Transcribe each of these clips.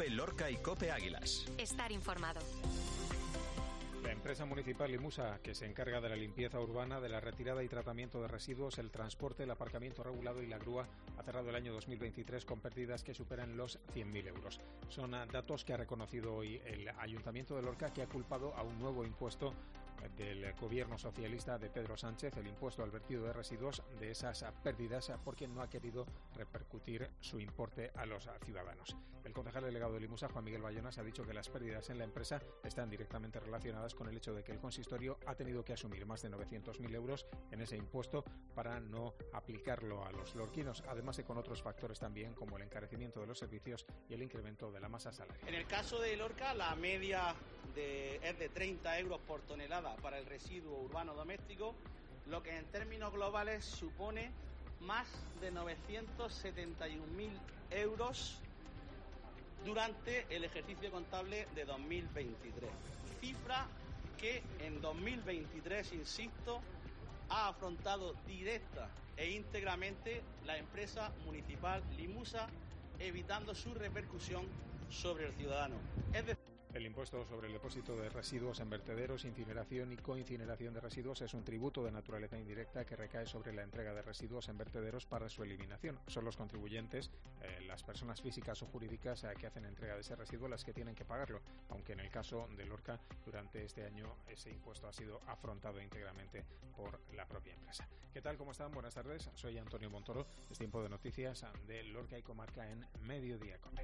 COPE Lorca y COPE Águilas. Estar informado. La empresa municipal Limusa, que se encarga de la limpieza urbana, de la retirada y tratamiento de residuos, el transporte, el aparcamiento regulado y la grúa, ha cerrado el año 2023 con pérdidas que superan los 100.000 euros. Son datos que ha reconocido hoy el Ayuntamiento de Lorca, que ha culpado a un nuevo impuesto del gobierno socialista de Pedro Sánchez, el impuesto al vertido de residuos, de esas pérdidas, porque no ha querido repercutir su importe a los ciudadanos. El concejal delegado de Limusa, Juan Miguel Bayonas, ha dicho que las pérdidas en la empresa están directamente relacionadas con el hecho de que el consistorio ha tenido que asumir más de 900.000 euros en ese impuesto para no aplicarlo a los lorquinos, además de con otros factores también, como el encarecimiento de los servicios y el incremento de la masa salarial. En el caso de Lorca, la media es de 30 euros por tonelada para el residuo urbano doméstico, lo que en términos globales supone más de 971.000 euros durante el ejercicio contable de 2023. Cifra que en 2023, insisto, ha afrontado directa e íntegramente la empresa municipal Limusa, evitando su repercusión sobre el ciudadano. El impuesto sobre el depósito de residuos en vertederos, incineración y coincineración de residuos es un tributo de naturaleza indirecta que recae sobre la entrega de residuos en vertederos para su eliminación. Son los contribuyentes, las personas físicas o jurídicas que hacen entrega de ese residuo las que tienen que pagarlo, aunque en el caso de Lorca, durante este año ese impuesto ha sido afrontado íntegramente por la propia empresa. ¿Qué tal? ¿Cómo están? Buenas tardes. Soy Antonio Montoro. Es tiempo de noticias de Lorca y Comarca en Mediodía Cope.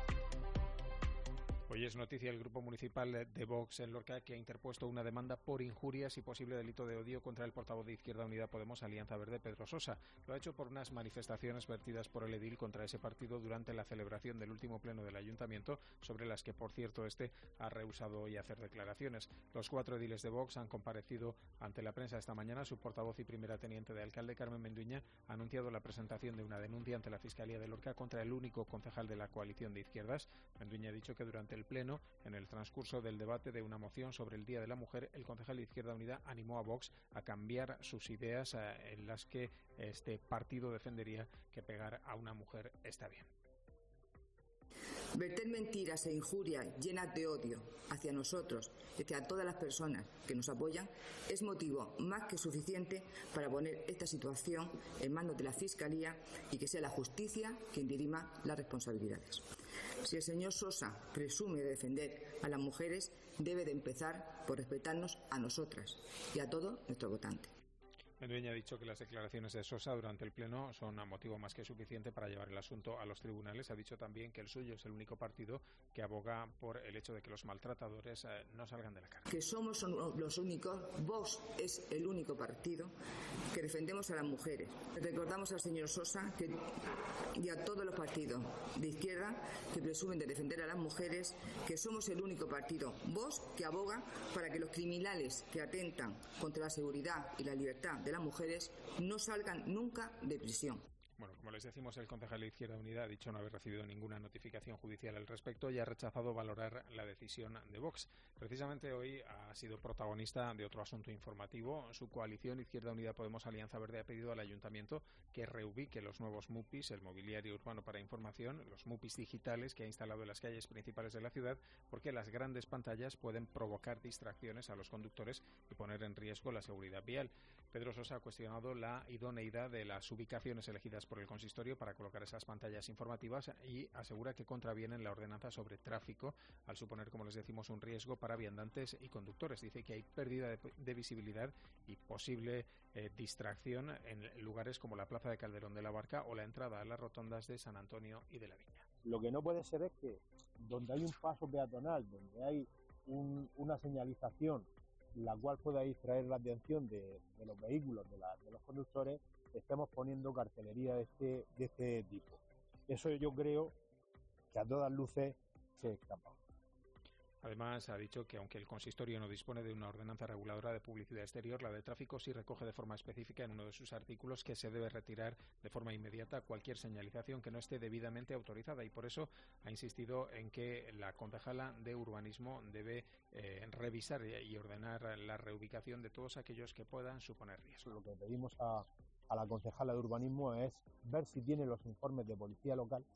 Hoy es noticia el grupo municipal de Vox en Lorca, que ha interpuesto una demanda por injurias y posible delito de odio contra el portavoz de Izquierda Unida Podemos Alianza Verde, Pedro Sosa. Lo ha hecho por unas manifestaciones vertidas por el edil contra ese partido durante la celebración del último pleno del ayuntamiento, sobre las que, por cierto, este ha rehusado hoy hacer declaraciones. Los 4 ediles de Vox han comparecido ante la prensa esta mañana. Su portavoz y primera teniente de alcalde, Carmen Menduña, ha anunciado la presentación de una denuncia ante la Fiscalía de Lorca contra el único concejal de la coalición de izquierdas. Menduña ha dicho que durante el pleno, en el transcurso del debate de una moción sobre el Día de la Mujer, el concejal de Izquierda Unida animó a Vox a cambiar sus ideas en las que este partido defendería que pegar a una mujer está bien. Verter mentiras e injurias llenas de odio hacia nosotros y hacia todas las personas que nos apoyan es motivo más que suficiente para poner esta situación en manos de la Fiscalía y que sea la justicia quien dirima las responsabilidades. Si el señor Sosa presume de defender a las mujeres, debe de empezar por respetarnos a nosotras y a todos nuestros votantes. Menduña ha dicho que las declaraciones de Sosa durante el pleno son a motivo más que suficiente para llevar el asunto a los tribunales. Ha dicho también que el suyo es el único partido que aboga por el hecho de que los maltratadores no salgan de la cárcel. Que somos los únicos, Vox es el único partido que defendemos a las mujeres. Recordamos al señor Sosa y a todos los partidos de izquierda que presumen de defender a las mujeres, que somos el único partido, Vox, que aboga para que los criminales que atentan contra la seguridad y la libertad de las mujeres no salgan nunca de prisión. Bueno, como les decimos, el concejal de Izquierda Unida ha dicho no haber recibido ninguna notificación judicial al respecto y ha rechazado valorar la decisión de Vox. Precisamente hoy ha sido protagonista de otro asunto informativo. Su coalición Izquierda Unida Podemos Alianza Verde ha pedido al ayuntamiento que reubique los nuevos MUPIs, el mobiliario urbano para información, los MUPIs digitales que ha instalado en las calles principales de la ciudad, porque las grandes pantallas pueden provocar distracciones a los conductores y poner en riesgo la seguridad vial. Pedro Sosa ha cuestionado la idoneidad de las ubicaciones elegidas por el consistorio para colocar esas pantallas informativas y asegura que contravienen la ordenanza sobre tráfico al suponer, como les decimos, un riesgo para viandantes y conductores. Dice que hay pérdida de visibilidad y posible distracción en lugares como la Plaza de Calderón de la Barca o la entrada a las rotondas de San Antonio y de la Viña. Lo que no puede ser es que donde hay un paso peatonal, donde hay una señalización la cual pueda distraer la atención de los vehículos, de los conductores, estemos poniendo cartelería de este tipo. Eso yo creo que a todas luces se escapa. Además, ha dicho que aunque el consistorio no dispone de una ordenanza reguladora de publicidad exterior, la de tráfico sí recoge de forma específica en uno de sus artículos que se debe retirar de forma inmediata cualquier señalización que no esté debidamente autorizada, y por eso ha insistido en que la concejala de urbanismo debe revisar y ordenar la reubicación de todos aquellos que puedan suponer riesgo. Lo que pedimos a la concejala de urbanismo es ver si tiene los informes de policía local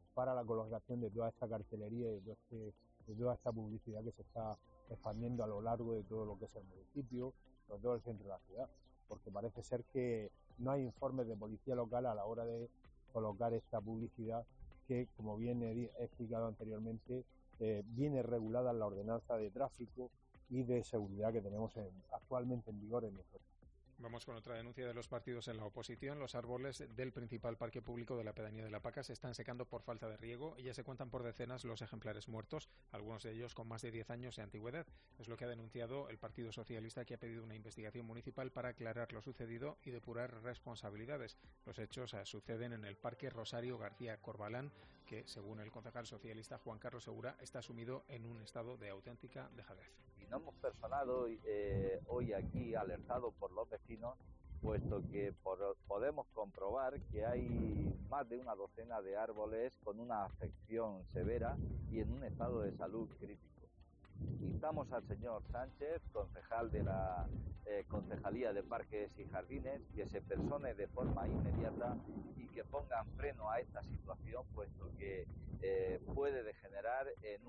para la colocación de toda esta cartelería y de toda esta publicidad que se está expandiendo a lo largo de todo lo que es el municipio, sobre todo el centro de la ciudad, porque parece ser que no hay informes de policía local a la hora de colocar esta publicidad que, como bien he explicado anteriormente, viene regulada en la ordenanza de tráfico y de seguridad que tenemos actualmente en vigor en nuestro país. Vamos con otra denuncia de los partidos en la oposición. Los árboles del principal parque público de la pedanía de La Paca se están secando por falta de riego y ya se cuentan por decenas los ejemplares muertos, algunos de ellos con más de 10 años de antigüedad. Es lo que ha denunciado el Partido Socialista, que ha pedido una investigación municipal para aclarar lo sucedido y depurar responsabilidades. Los hechos suceden en el Parque Rosario García Corbalán, que, según el concejal socialista Juan Carlos Segura, está sumido en un estado de auténtica dejadez. Y nos hemos personado hoy aquí alertado por los vecinos, puesto que podemos comprobar que hay más de una docena de árboles con una afección severa y en un estado de salud crítico. Instamos al señor Sánchez, concejal de la Concejalía de Parques y Jardines, que se persone de forma inmediata y que pongan freno a esta situación, puesto que puede degenerar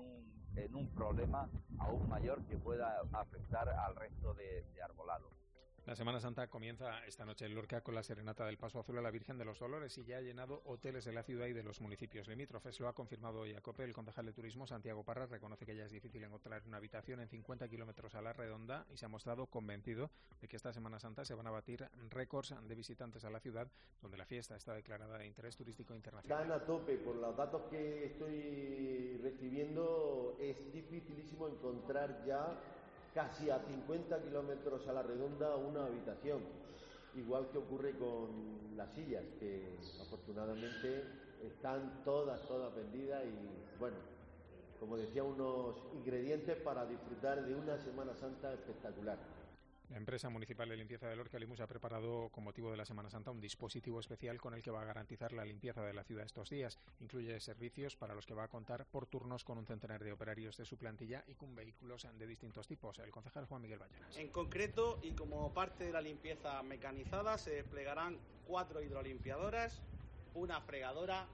en un problema aún mayor que pueda afectar al resto de arbolado. La Semana Santa comienza esta noche en Lorca con la serenata del Paso Azul a la Virgen de los Dolores y ya ha llenado hoteles de la ciudad y de los municipios limítrofes. Lo ha confirmado hoy a COPE el concejal de Turismo, Santiago Parra. Reconoce que ya es difícil encontrar una habitación en 50 kilómetros a la redonda y se ha mostrado convencido de que esta Semana Santa se van a batir récords de visitantes a la ciudad, donde la fiesta está declarada de interés turístico internacional. Están a tope. Por los datos que estoy recibiendo, es dificilísimo encontrar ya casi a 50 kilómetros a la redonda una habitación, igual que ocurre con las sillas, que afortunadamente están todas vendidas y, bueno, como decía, unos ingredientes para disfrutar de una Semana Santa espectacular. La empresa municipal de limpieza de Lorca, Limus, ha preparado con motivo de la Semana Santa un dispositivo especial con el que va a garantizar la limpieza de la ciudad estos días. Incluye servicios para los que va a contar por turnos con un centenar de operarios de su plantilla y con vehículos de distintos tipos. El concejal Juan Miguel Bayonas. En concreto, y como parte de la limpieza mecanizada, se desplegarán 4 hidrolimpiadoras, una fregadora,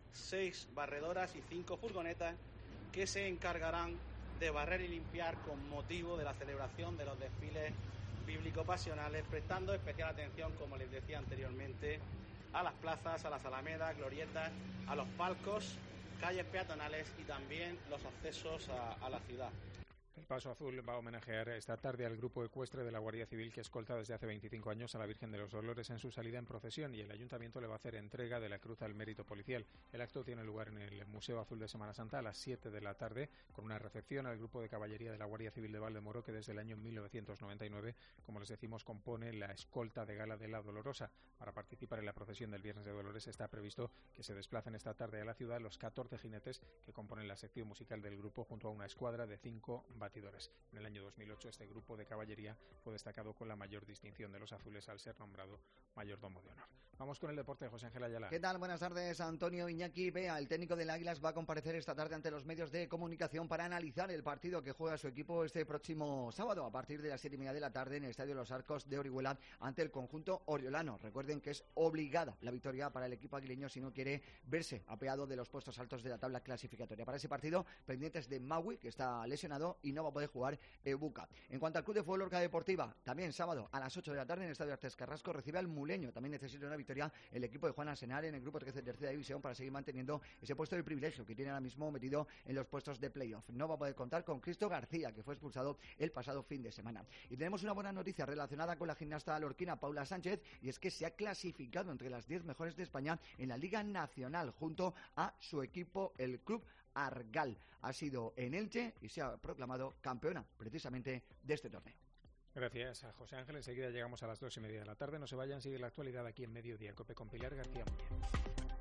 6 barredoras y 5 furgonetas que se encargarán de barrer y limpiar con motivo de la celebración de los desfiles bíblico-pasionales, prestando especial atención, como les decía anteriormente, a las plazas, a las alamedas, glorietas, a los palcos, calles peatonales y también los accesos a la ciudad. El Paso Azul va a homenajear esta tarde al grupo ecuestre de la Guardia Civil que escolta desde hace 25 años a la Virgen de los Dolores en su salida en procesión, y el Ayuntamiento le va a hacer entrega de la Cruz al Mérito Policial. El acto tiene lugar en el Museo Azul de Semana Santa a las 7 de la tarde, con una recepción al grupo de caballería de la Guardia Civil de Valdemoro, que desde el año 1999, como les decimos, compone la escolta de gala de la Dolorosa. Para participar en la procesión del Viernes de Dolores está previsto que se desplacen esta tarde a la ciudad los 14 jinetes que componen la sección musical del grupo, junto a una escuadra de 5 batidores. En el año 2008 este grupo de caballería fue destacado con la mayor distinción de los azules al ser nombrado mayordomo de honor. Vamos con el deporte, José Ángel Ayala. ¿Qué tal? Buenas tardes, Antonio. Iñaki Bea, el técnico del Águilas, va a comparecer esta tarde ante los medios de comunicación para analizar el partido que juega su equipo este próximo sábado a partir de las 7:30 de la tarde en el Estadio Los Arcos de Orihuela ante el conjunto oriolano. Recuerden que es obligada la victoria para el equipo aguileño si no quiere verse apeado de los puestos altos de la tabla clasificatoria. Para ese partido, pendientes de Maui, que está lesionado y no va a poder jugar Buca. En cuanto al Club de Fútbol Lorca Deportiva, también sábado a las 8 de la tarde en el Estadio Artes Carrasco recibe al Muleño. También necesita una victoria el equipo de Juan Arsenal en el grupo 13 de tercera división para seguir manteniendo ese puesto de privilegio que tiene ahora mismo metido en los puestos de playoff. No va a poder contar con Cristo García, que fue expulsado el pasado fin de semana. Y tenemos una buena noticia relacionada con la gimnasta lorquina Paula Sánchez, y es que se ha clasificado entre las 10 mejores de España en la Liga Nacional junto a su equipo, el Club Argal. Ha sido en Elche y se ha proclamado campeona precisamente de este torneo. Gracias a José Ángel. Enseguida llegamos a las 2:30 de la tarde. No se vayan, sigue la actualidad aquí en Mediodía Cope con Pilar García Muñoz.